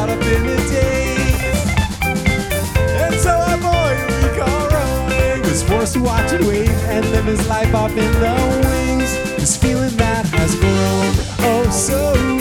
caught up in the days. And so our boy we call Roy was forced to watch it wait and live his life off in the wings. This feeling that has grown oh so